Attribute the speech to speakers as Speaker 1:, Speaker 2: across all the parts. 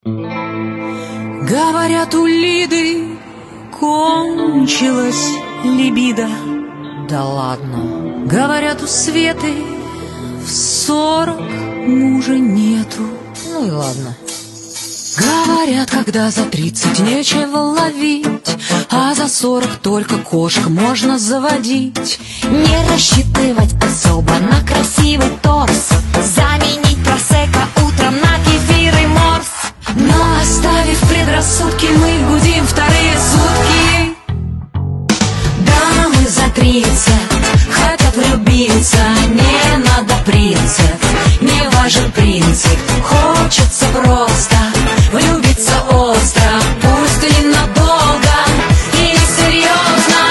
Speaker 1: Говорят, у Лиды кончилась либидо. Да ладно. Говорят, у Светы в 40 мужа нету. Ну и ладно. Говорят, когда за 30 нечего ловить, а за 40 только кошек можно заводить.
Speaker 2: Не рассчитывать особо на красивый торс, заменить просека утром на кефир и морс.
Speaker 1: Но оставив предрассудки, мы гудим вторые сутки.
Speaker 2: Дамы за 30 хотят влюбиться, не надо принцип, не важен принцип. Хочется просто влюбиться остро, пусть или надолго, или серьезно.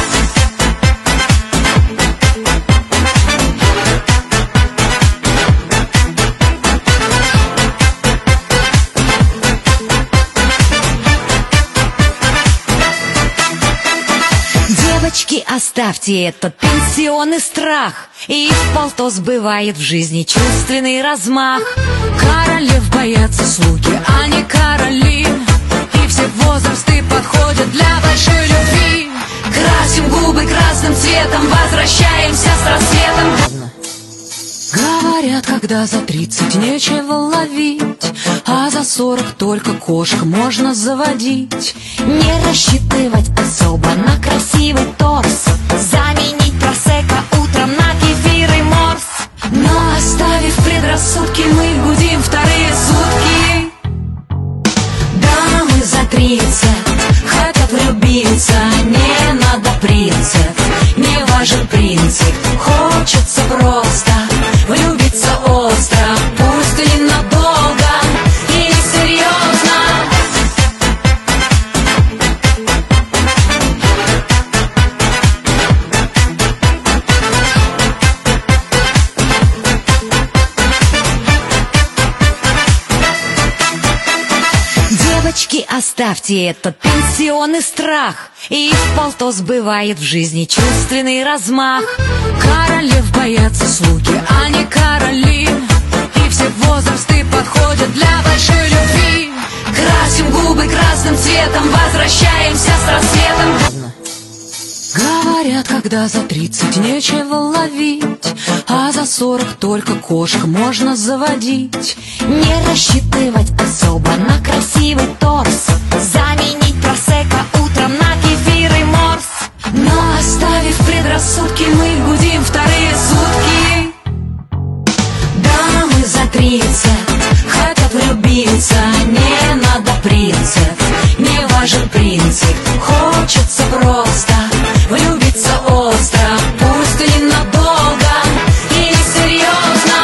Speaker 2: Девочки, оставьте этот пенсионный страх, и вполтос бывает в жизни чувственный размах.
Speaker 1: Королев боятся слуги, а не короли, и все возрасты подходят для большой любви.
Speaker 2: Красим губы красным цветом, возвращаемся с рассветом.
Speaker 1: Говорят, когда за 30 нечего ловить, а за 40 только кошек можно заводить.
Speaker 2: Не рассчитывать особо на красивый торс, заменить просека утром на кефир и морс.
Speaker 1: Но оставив предрассудки, мы гудим вторые сутки.
Speaker 2: Дамы за 30 хотят влюбиться, не надо принцип, не важен принцип. Хочется просто влюбиться остро, пусть или надолго, или серьезно. Девочки, оставьте этот пенсионный страх, и вполтос бывает в жизни чувственный размах.
Speaker 1: Королев боятся слуги, а не короли, и все возрасты подходят для большой любви.
Speaker 2: Красим губы красным цветом, возвращаемся с рассветом.
Speaker 1: Говорят, когда за 30 нечего ловить, а за 40 только кошек можно заводить.
Speaker 2: Не рассчитывать особо на красивый торс, заменить просека утром на кефир и морс.
Speaker 1: Но оставив предрассудки, мы гудим вторые сутки.
Speaker 2: Дамы за 30 хотят влюбиться, не надо принцип, не важен принцип. Хочется просто влюбиться остро, пусть или надолго, или серьезно.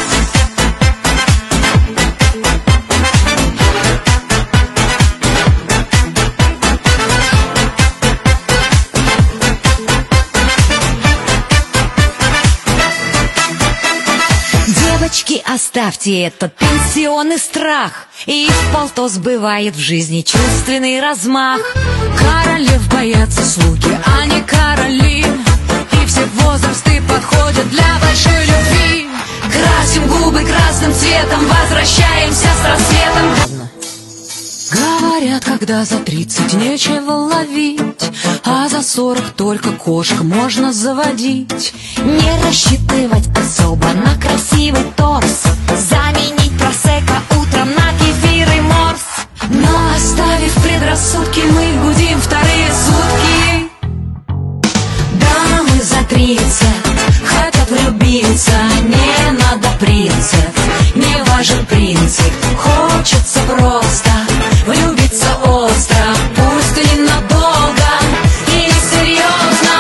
Speaker 2: Девочки, оставьте этот пенсионный страх, и вполтос бывает в жизни чувственный размах.
Speaker 1: Королев боятся слуги, а не короли, и все возрасты подходят для большой любви.
Speaker 2: Красим губы красным цветом, возвращаемся с рассветом.
Speaker 1: Говорят, когда за 30 нечего ловить, а за 40 только кошек можно заводить.
Speaker 2: Не рассчитывать особо на красивый торс, заменить просека утром на кефир и морс.
Speaker 1: Но оставив предрассудки, мы гудим вторые сутки.
Speaker 2: Дамы за 30 хотят влюбиться, не надо принцип, не важен принцип. Хочется просто влюбиться остро, пусть или надолго, или серьезно.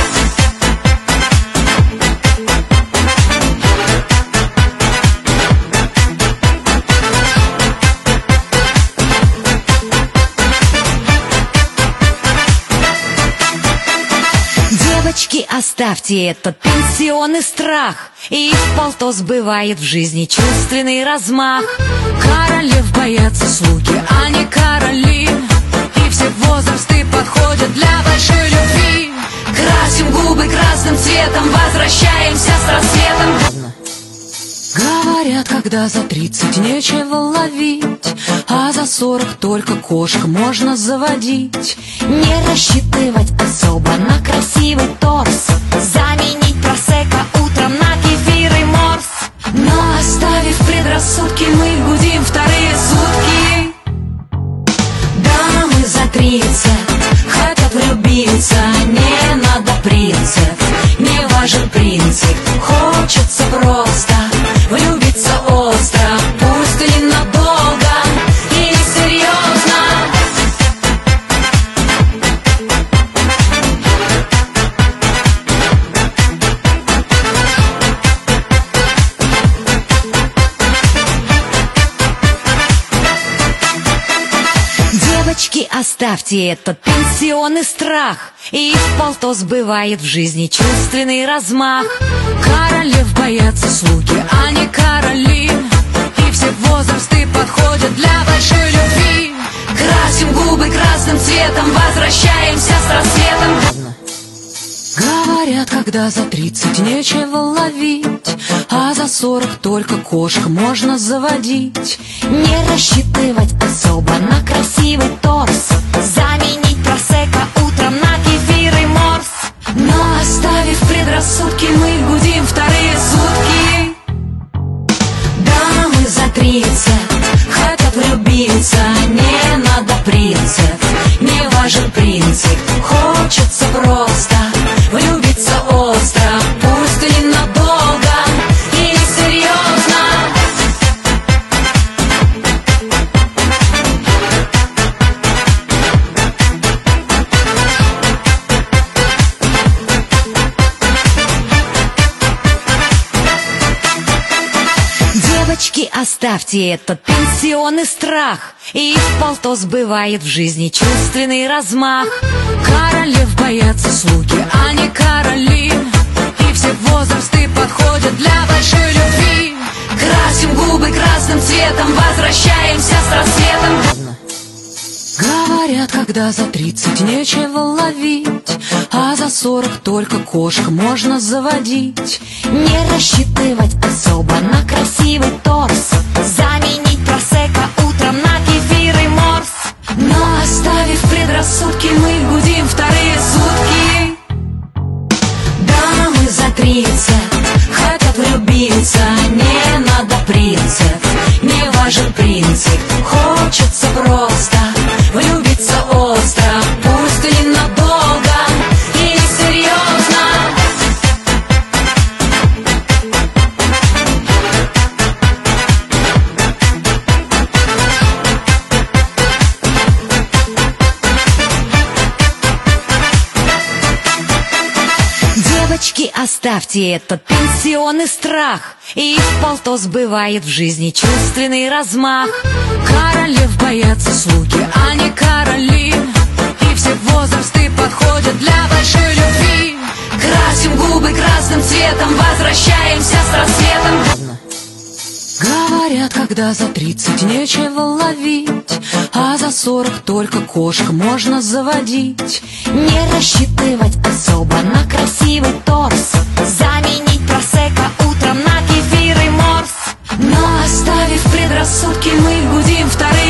Speaker 2: Девочки, оставьте этот пенсионный страх, и вполтос бывает в жизни чувственный размах.
Speaker 1: Королев боятся слуги, а не короли, и все возрасты подходят для большой любви.
Speaker 2: Красим губы красным цветом, возвращаемся с рассветом.
Speaker 1: Говорят, когда за 30 нечего ловить, а за за 40 только кошек можно заводить.
Speaker 2: Не рассчитывать особо на красивый торс, заменить просекко утром на кефир и морс.
Speaker 1: Но оставив предрассудки, мы гудим вторые сутки.
Speaker 2: Дамы за 30 хотят влюбиться, не надо принцип, не важен принцип. Хочется просто влюбиться остро, пусть и ненадолго, и серьезно. Девочки, оставьте этот пенсионный страх, и в полто сбывает в жизни чувственный размах.
Speaker 1: Королев боятся слуги, а не короли, и все возрасты подходят для большой любви.
Speaker 2: Красим губы красным цветом, возвращаемся с рассветом.
Speaker 1: Говорят, когда за 30 нечего ловить, а за 40 только кошек можно заводить.
Speaker 2: Не рассчитывать особо на красивый торс, заменить просекко утром на кефир и морс.
Speaker 1: Но оставив предрассудки, мы гудим вторые сутки.
Speaker 2: Дамы за 30 хотят влюбиться, не надо принцип, не важен принцип. Хочется просто влюбиться остро, пусть и ненадолго, и серьезно. Девочки, оставьте этот пенсионный страх, и в полто сбывает в жизни чувственный размах.
Speaker 1: Королев боятся слуги, а не короли, и все возрасты подходят для большой любви.
Speaker 2: Красим губы красным цветом, возвращаемся с рассветом.
Speaker 1: Говорят, когда за 30 нечего ловить, а за 40 только кошек можно заводить.
Speaker 2: Не рассчитывать особо на красивый торс, заменить просекко утром на кефир и морс.
Speaker 1: Но оставив предрассудки, мы гудим вторые сутки.
Speaker 2: Дамы за 30 хотят влюбиться, не надо принцип, не важен принцип. Хочется просто влюбиться остро, пусть и ненадолго, и серьезно. Девочки, оставьте этот пенсионный страх, и в полто сбывает в жизни чувственный размах.
Speaker 1: Королев боятся слуги, а не короли, и все возрасты подходят для большой любви.
Speaker 2: Красим губы красным цветом, возвращаемся с рассветом.
Speaker 1: Говорят, когда за 30 нечего ловить, а за 40 только кошек можно заводить.
Speaker 2: Не рассчитывать особо на красивый торс, заменить просекко утром на кефир и морс.
Speaker 1: Но оставив предрассудки, мы гудим вторые